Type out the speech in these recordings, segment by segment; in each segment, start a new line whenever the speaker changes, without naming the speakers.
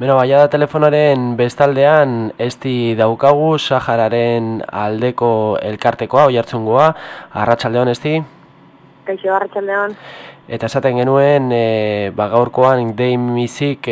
Beno, baina da telefonaren bestaldean esti daukagu Sahararen aldeko elkartekoa, Oiartzungoa, arratsaldeon esti.
Kaixo, arratsaldeon.
Eta esaten genuen, gaurkoan Dei-Mizik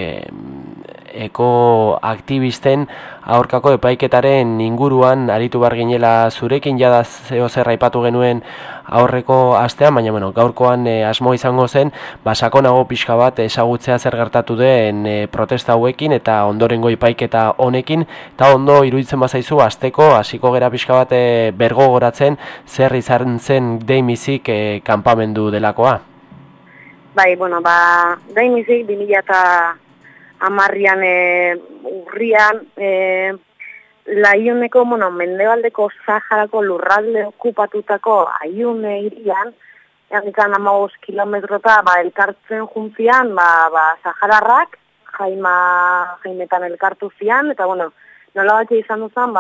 ekoaktivisten aurkako epaiketaren inguruan aritu bar ginela zurekin, jada zeo zer aipatu genuen aurreko astean, baina gaurkoan asmo izango zen, sakonago pixka bat ezagutzea zer gertatu den protesta hauekin eta ondorengo epaiketa honekin, eta ondo iruditzen bazaizu hasteko hasiko gera pixka bat bergogoratzen zer izan zen Dei-Mizik kanpamendu delakoa.
Bai, Dei-Mizik 2010an urrian Laiuneko, mendebaldeko Saharako lurralde okupatutako Aiune hirian, handikan 15 kilometrota elkartzen juntzian, Sahararrak, jaimetan elkartu zian, eta nola bat izan duzan,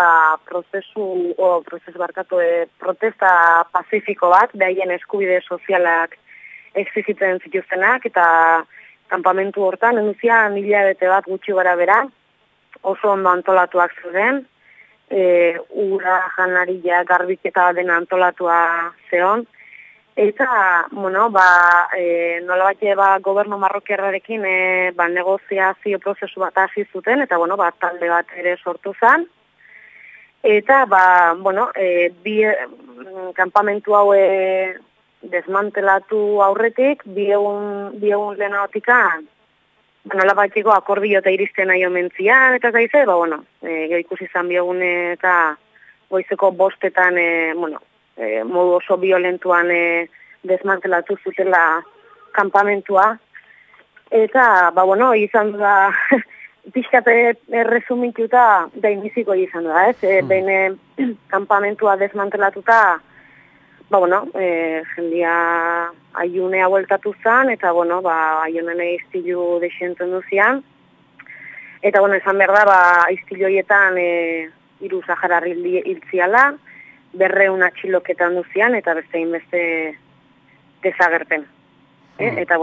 protesta pazifiko bat, behaien eskubide sozialak existitzen zituztenak, eta kanpamentu hortan, enduzian hilabete bat gutxi gara bera, oso ondo antolatuak zuden, ura, janaria, garbiketa dena antolatua zeon, eta, nola bat gobernu marrokiarrarekin negoziazio prozesu bat hasi zuten, eta, talde bat ere sortu zen, eta, kanpamentu hau desmantelatu aurretik, bi egun lehenagotikan, nola batiko akordio eta iristen nahi omentzian, eta zaize, ikusi izan bi egun eta goizeko bostetan, modu oso violentuan desmantelatu zutela kanpamentua, eta, izan da, pixkate resumituta Dei-Miziko izan da, behin kanpamentua desmantelatuta, jendia Aiunea bueltatu zen, eta, Aiunen iztilu desienten duzian. Eta, esan behar da, iztilu horietan 3 Saharar hiltziala, 200 atxiloketan duzian, eta beste inbeste desagerpen. Eta,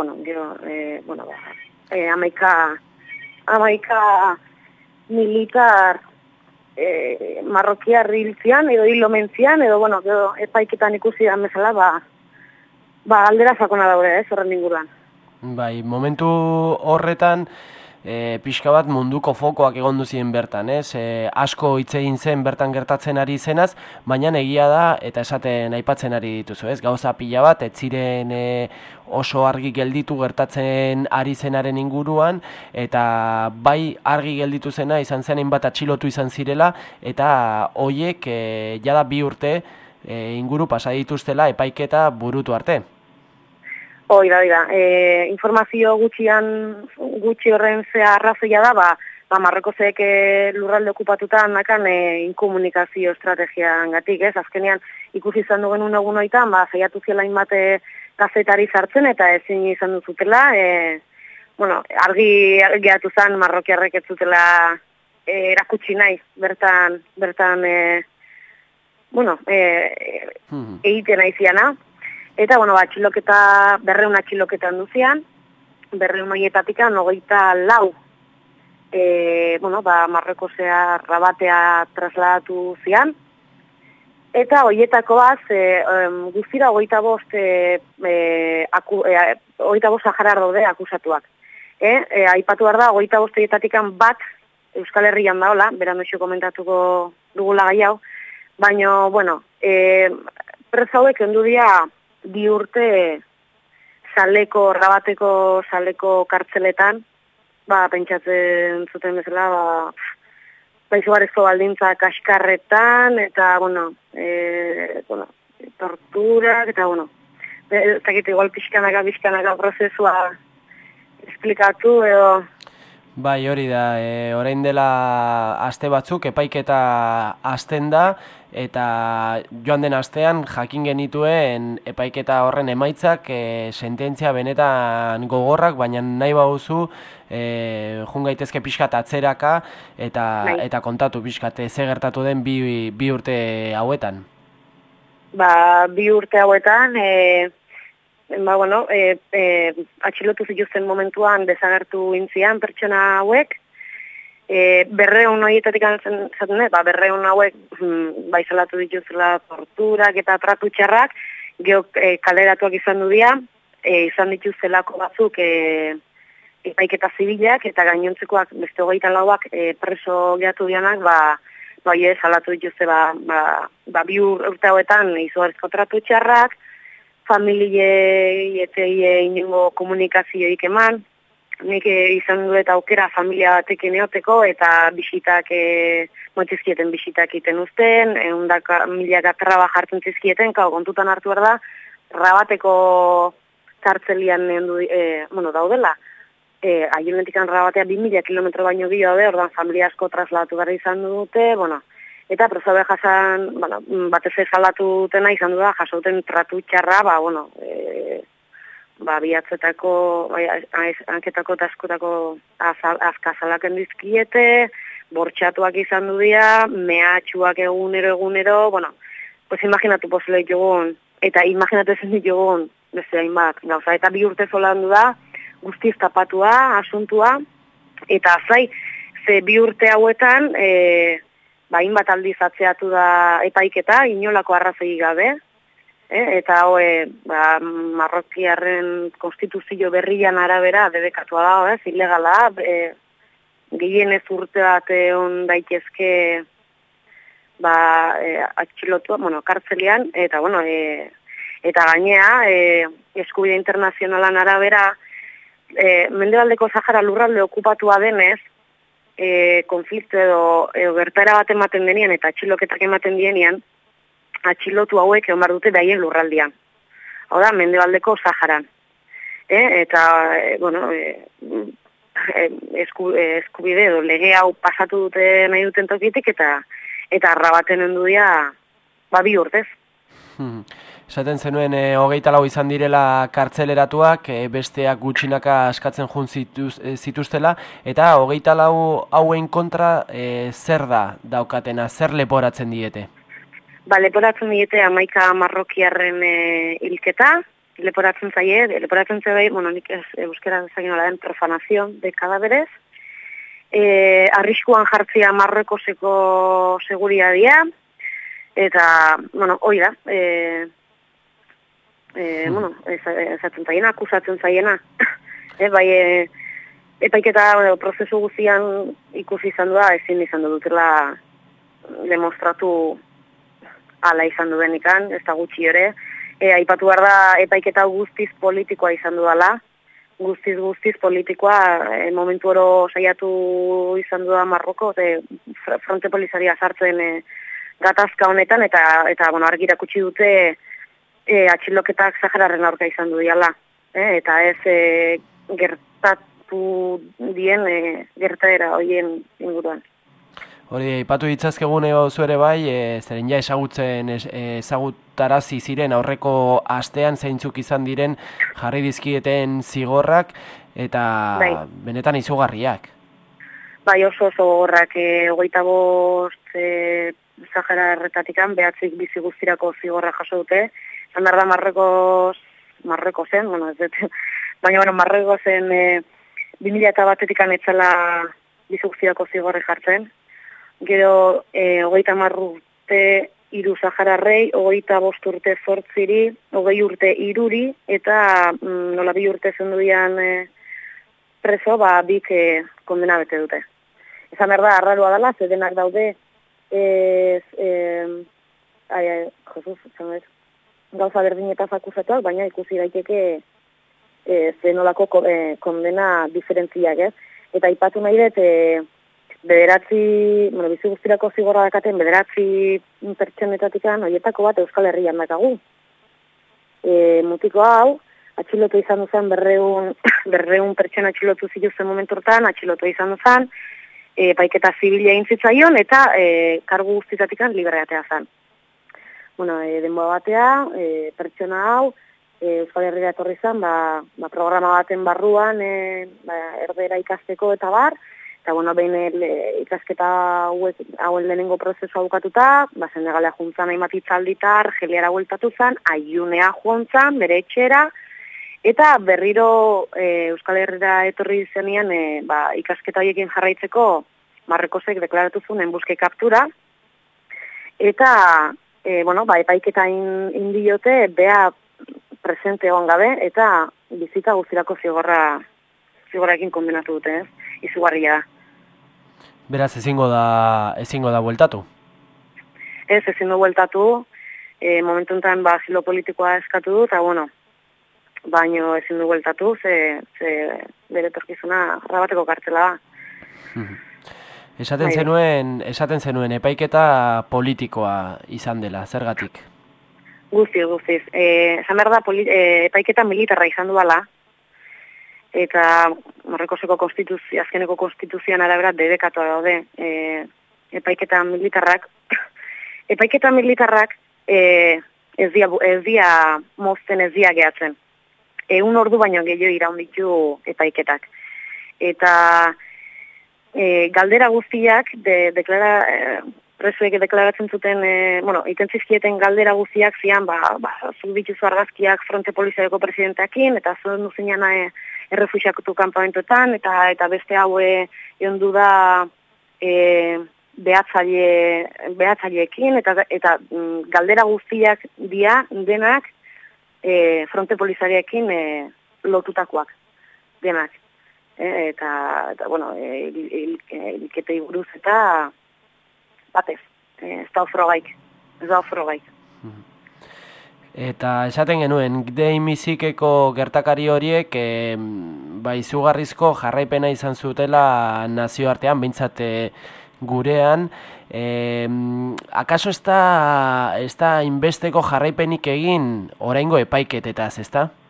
amaika militar marrokiar hiltzian, edo hilo mentzian, edo, epaiketan ikusi da bezala, aldera sakona daure, horren inguruan.
Bai, momentu horretan, pixka bat munduko fokoak egon duzien bertan, asko hitz egin zen bertan gertatzen ari zenaz, baina egia da, eta esaten aipatzen ari dituzu, gauza pila bat, ez ziren oso argi gelditu gertatzen ari zenaren inguruan, eta bai argi gelditu zena izan zen bat atxilotu izan zirela, eta hoiek jada 2 urte inguru pasa dituztela epaiketa burutu arte.
Oida, informazio gutxi horren zea arrazoia da, Marrokozek lurralde okupatutan nakan inkomunikazio estrategian gatik, azkenean ikusi izan dugen egun hoitan, saiatu ziela inbate gazetari sartzen eta ezin izan duzutela, argi gehiatu zen marrokiarrek ez zutela erakutsi nahi, bertan egiten nahi ziana. Eta, atxiloketa, 200 atxiloketan duzian, 200 horietatik 24, Marrokozea Rabatea trasladatu zian, eta horietako guztira 25 Saharar daude akusatuak. Aipatu behar da, 25 horietatik bat Euskal Herrian daola, beran oso komentatuko dugula gai hau, baina, prezauek endu dira 2 urte Rabateko saleko kartzeletan, pentsatzen zuten bezala, izugarrizko baldintza kaskarretan, eta, torturak, eta, ez dakit igual pixkanaka prozesua esplikatu, edo...
Bai, hori da, orain dela aste batzuk epaiketa hasten da, eta joan den astean jakin genituen epaiketa horren emaitzak sententzia benetan gogorrak, baina nahi baduzu jun gaitezke pixkat atzeraka eta kontatu pixkat ze gertatu den bi urte hauetan.
2 urte hauetan bueno, atxilotu zituzten momentuan desagertu intzian pertsona hauek, berreun horietatik zaten, berreun hauek bai salatu dituzela torturak eta tratu txarrak, kaleratuak izan du dira, izan dituztelako batzuk epaiketa zibilak eta gainontzekoak beste 24ak preso geratu dianak, salatu dituzte bi urte hauetan izugarrizko tratu txarrak, familiei inongo komunikazioik eman. Nik izan du eta aukera familia batekin eoteko eta bisitak, moitizkieten bisitak iten uzten, milaka traba jartzen zizkieten, kontutan hartu behar da, Rabateko kartzelian daudela. Aiunetik Rabatea 2000 kilometro baino bi daude, ordan familia asko trasladatu gara izan dute, eta prozabe jasan, batez ez salatu dutena izan du da, jasouten tratu txarra, bihatzetako, hanketako eta askotako azkazalaken dizkiete, bortxatuak izan du dira, mehatxuak egunero, pues imaginatu posible ditugun, eta imaginatu ezen ditugun, beste hainbat, gauza, eta 2 urte zolandu da, guztiz tapatua, asuntua, eta azai, ze 2 urte hauetan, hainbat aldiz atzeatu da epaiketa, inolako arrazoi gabe, eta Marrokiarren konstituzio berrian arabera debekatua da, ilegala, gehienez urte bat on daitezke atxilotua, kartzelian, eta eta gainea, eskubide internazionalan arabera, Mendebaldeko Sahara lurralde okupatua denez, konflikto edo gertaera bat ematen denean eta atxiloketak ematen dienean, atxilotu hauek egon behar dute daien lurraldian. Hau da, Mendebaldeko Saharan. Eta, eskubide edo lege hau pasatu dute nahi duten tokitik eta Rabaten endudia 2 urtez.
Esaten zenuen 24 izan direla kartzeleratuak, besteak gutxinaka askatzen jun zituztela, eta 24 hauen kontra zer da daukatena, zer leporatzen diete?
Leporatzen diete 11 marrokiarren hilketa, leporatzen zaie, nik euskera ezagin nola den profanazion de kadaberez, arriskuan jartzia Marrokoseko seguridadia, eta, hori da, esatzen zaiena, akusatzen zaiena, epaiketa prozesu guztian ikusi izan da, ezin izan dutela demostratu ala izan dudenikan, ez da gutxi ere. Aipatu behar da, epaiketa guztiz politikoa izan dudala, guztiz politikoa, momentu oro saiatu izan duda Marroko, fronte polizaria sartzen gatazka honetan, eta argi irakutsi dute atxiloketak Sahararen aurka izan du diala, eta ez gertatu dien gertaera horien inguruan.
Hori, aipatu ditzazkegun zuere bai, zeren ja ezagutarazi ziren aurreko astean zeintzuk izan diren jarri dizkieten zigorrak eta benetan izugarriak.
Bai, oso gogorrak, 25 Sahara erretatikan, 9 bizi guztirako zigorra jaso dute. Zan behar da Marrokozen, baina Marrokozen 2001 etzela bizi guztirako zigorri jartzen. Gero, 30 urte 3 Sahararrei, 25 urte 8 20 urte 3 eta nola 2 urte zendudian preso, bik kondena bete dute. Ezan behar da, arraroa dela, zedenak daude, gauza berdinetaz akusatuak, baina ikusi daiteke zenolako kondena diferentziak, ez? Eta aipatu nahi dut, bizi guztirako zigorra dakaten, 9 pertsonetatikan, horietako bat Euskal Herrian dakagu. Mutiko hau, atxilotu izan duzan, 200 pertsona atxilotu zituzten momentu hortan, atxilotu izan duzan, paiketa zibilia intzitzaion, eta kargu guztitatikan libreatea zen. Denboa batea, pertsona hau, Euskal Herria etorri zen, programa baten barruan, erdera ikasteko eta bar, eta behin ikasketa hauen lehenengo prozesua bukatuta, Senegalea juntzan hainbat hitzalditar, Argeliara bueltatu zen, Aiunea joan zen, bere etxera, Eta berriro Euskal Herrira etorri zenean ikasketa horiekin jarraitzeko Marrekosek deklaratu zuen enbuske kaptura, eta epaiketa indiote bea presente egon gabe, eta bizita guztirako zigorraekin kondenatu dute, izugarria da.
Beraz, ezingo da bueltatu?
Ez, ezin du bueltatu, momentu enten asilo politikoa eskatu du, eta baino ezin du bueltatu, ze bere etorkizuna rabateko kartzela da.
Esaten zenuen epaiketa politikoa izan dela, zergatik?
Guztiz. Esan behar da epaiketa militarra izan duela, eta Marrekoseko azkeneko konstituzioan arabera debekatu daude epaiketa militarrak. Epaiketa militarrak ez dia mozten, ez dia gehatzen. 1 ordu baino gehiago iraun ditu epaiketak. Eta galdera guztiak, presoek deklaratzen zuten, itentzizkieten galdera guztiak zian, zuk dituzu argazkiak fronte poliziareko presidenteakin, eta zuen duzinean errefuxiakutu kanpamentoetan, eta beste haue eondu da behatzaileekin, eta galdera guztiak denak fronte poliziarekin lotutakoak, denak. Iliketei buruz eta batez, ez da ofrogaik.
Eta esaten genuen, Gdei Mizikeko gertakari horiek izugarrizko jarraipena izan zutela nazioartean, behintzat gurean. Akaso ez da inbesteko jarraipenik egin oraingo epaiketetaz, ez da?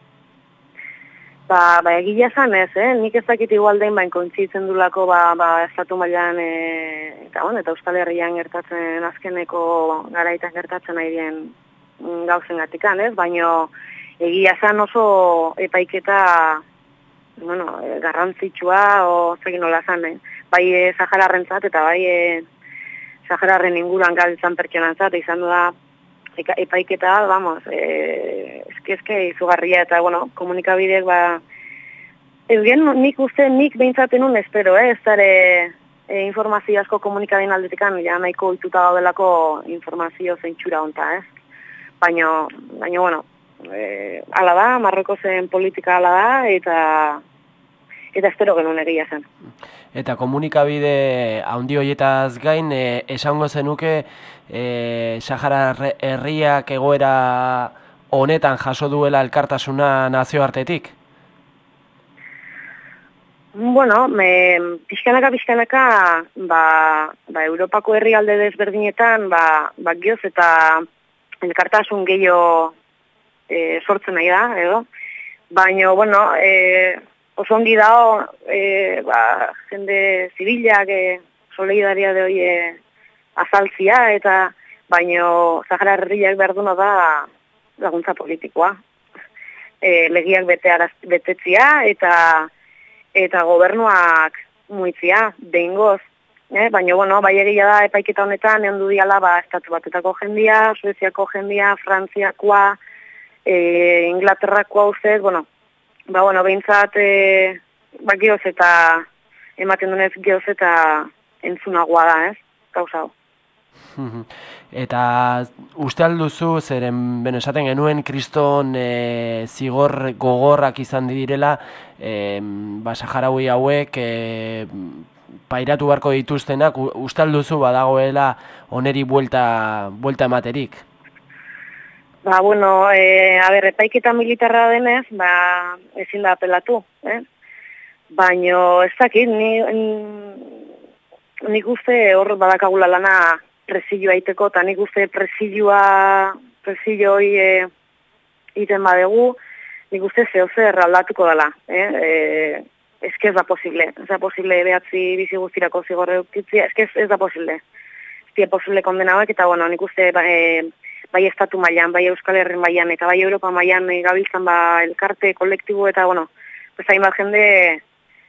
Egia zan ez, nik ez dakit igualdein kointzitzen dulako estatu mailan eta Euskal Herrian gertatzen azkeneko garaitak gertatzen ari den gauzen gatikan, ez? Baina egia zan oso epaiketa garrantzitsua, zegin nola zan, bai Sahararrentzat eta bai Sahararren inguruan galtzan pertsonantzat, izan da epaiketa, eske izugarria, eta komunikabideek nik behintzat enun espero, ez dara informazio asko komunikabideen aldetikan, nahiko ituta gaudelako informazio zentxura honta, ez? Baina, ala da, Marrekosen politika ala da, eta espero genuen egia zen.
Eta komunikabide handi horietaz gain, esango zenuke Sahara herriak egoera honetan jaso duela elkartasuna nazioartetik?
Pixkanaka, Europako herrialde desberdinetan, gioz eta elkartasun gehiago sortzen nahi da, edo? Baina, oso ongi dago, jende zibilak, solidaria de hoi azaltzia, eta baino Sahara herriak behar duna da laguntza politikoa. Legiak betetzia eta gobernuak muitzia, behingoz. Baina, bai egia da epaiketa honetan, egon du diala, estatu batetako jendia, Sueziako jendia, Frantziakoa, Inglaterrakoa ustez, behintzat, gioz eta, ematen dunez gioz eta entzunagoa da, ez? Gauza hau.
Eta uste alduzu, zeren, esaten genuen, kriston zigor gogorrak izan direla, Saharaui hauek pairatu beharko dituztenak, uste alduzu badagoela oneri buelta ematerik?
Epaiketa militarra denez, ezin da apelatu, baina ez dakit, nik uste hor badakagula lana presilloa iteko, eta nik uste presillo hori iten badegu, nik uste zehozer aldatuko dela. Ez da posible. Ez da posible behatzi bizi guztirako zigorre duktitzia, ez da posible. Ez da posible kondenauek, eta nik uste bai estatu mailan, bai Euskal Herren mailan, eta bai Europa mailan gabiltzan elkarte, kolektibo, eta hainbat jende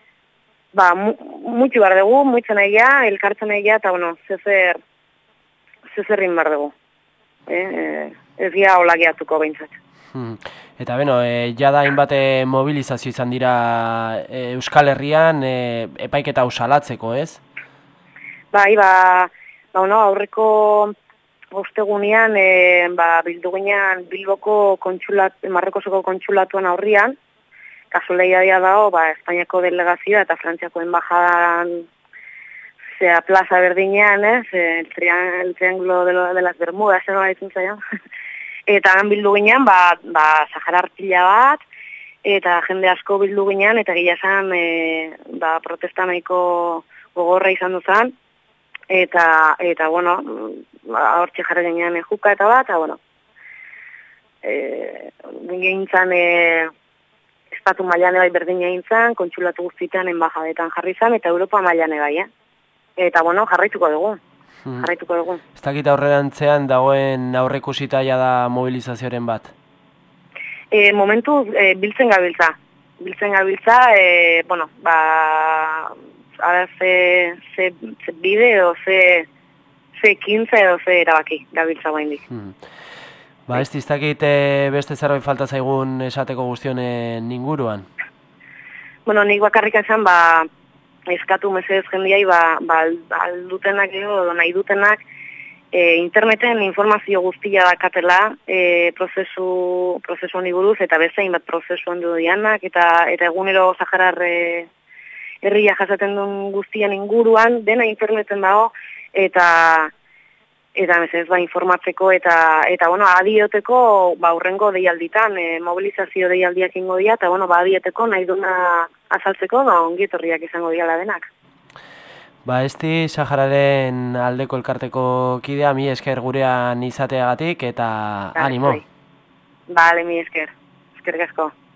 muitu behar dugu, muitzen egia, elkartzen egia, eta zezerrin behar dugu. Ez gira hola gehiatuko behintzat.
Eta beno, jada hainbat mobilizazio izan dira Euskal Herrian epaiketa hau salatzeko, ez?
Bai, aurreko ostegunean bildu ginean Bilboko Marrokoseko kontsulatuan aurrian, kasualitatea dago, Espainiako delegazioa eta Frantziako enbajadan plaza berdinean, el triángulo de las Bermudas, no haitzen zaio. Eta han bildu ginean, Sahara artila bat, eta jende asko bildu ginean, eta gila esan, protesta nahiko gogorra izan duzan, eta hortxe jarra ginean juka eta bat, gintzan, estatu mailan bai berdina gintzan, kontsulatu guztietan enbajadetan jarri zan, eta Europa mailan bai, Eta, jarraituko dugu.
Ez dakit aurrerantzean dagoen aurreikusita da mobilizazioaren bat?
Momentu biltzen gabiltza. Ara ze bide edo ze ekintza edo ze erabaki gabiltza guaindik.
Ez dakit beste zerbait falta zaigun esateko guztionen inguruan?
Nik bakarrik esan, eskatu mesedez jendiai, aldutenak edo nahi dutenak, interneten informazio guztia dakatela prozesu honi buruz, eta bezain bat prozesu handu dianak, eta egunero Saharar herria jasaten duen guztian inguruan, dena interneten dago, eta mesedez informatzeko, eta adioteko urrengo deialditan, mobilizazio deialdiak ingo dira, eta adioteko nahi duna azaltzeko, ongietorriak izango diala denak.
Sahararen aldeko elkarteko kidea, mi esker gurean izateagatik, eta animo.
Bale, mi esker. Eskerrik asko.